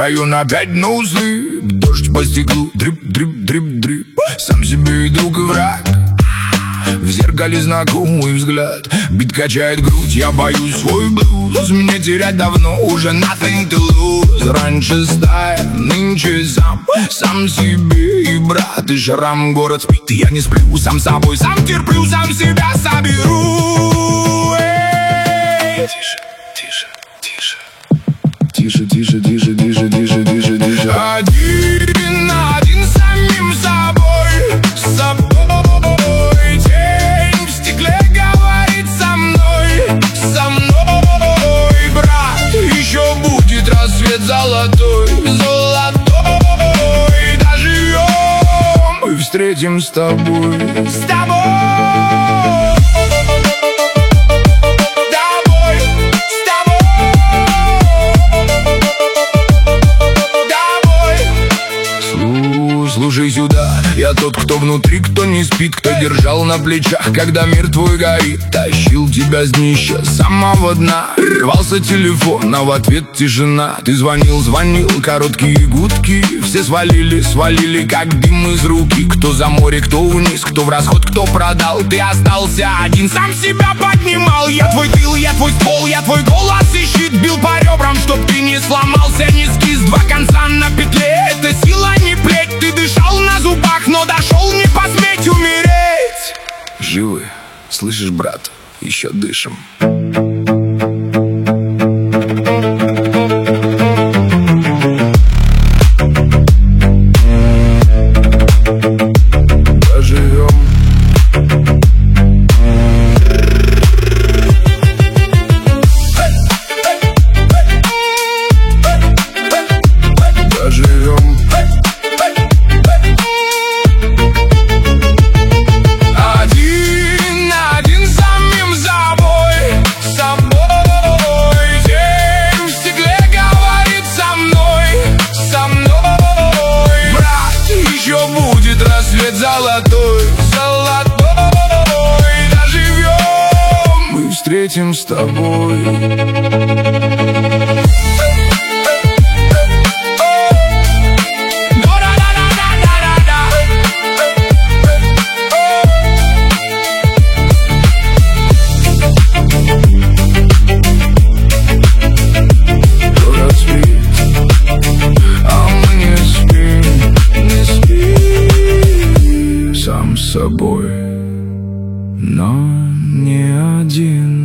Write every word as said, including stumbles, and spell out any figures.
Район опять на узлы, дождь по стеклу, дрип, дрип, дрип, дрип. Сам себе и друг, и враг. В зеркале знакомый взгляд, бит качает грудь, я боюсь свой блюз. Мне терять давно уже nothing to lose. Раньше стая, нынче сам, сам себе и брат, и шрам. Город спит, и я не сплю, сам собой, сам терплю, сам себя соберу. Эй! Тише, тише, тише. Тише, тише, тише, тише, тише, тише, тише. Один на один с самим собой, с собой. Тень в стекле говорит со мной, со мной, брат. Еще будет рассвет золотой, золотой. Доживем, мы встретим с тобой, с тобой. Слушай сюда, я тот, кто внутри, кто не спит, кто держал на плечах, когда мир твой горит. Тащил тебя с днища самого дна. Рвался телефон, а в ответ тишина. Ты звонил, звонил, короткие гудки. Все свалили, свалили, как дым из руки. Кто за море, кто вниз, кто в расход, кто продал. Ты остался один, сам себя поднимал. Я твой тыл, я твой ствол, я твой голос и щит. Бил по ребрам, чтоб ты не сломался, не скис. Два конца на петле, это сила не плеть. Ты дышал на зубах, но дошел не посметь умереть. Живы, слышишь, брат, еще дышим. Доживем. Доживем. Рассвет золотой, золотой. Доживем, мы встретим с тобой. Сам собой, но не один.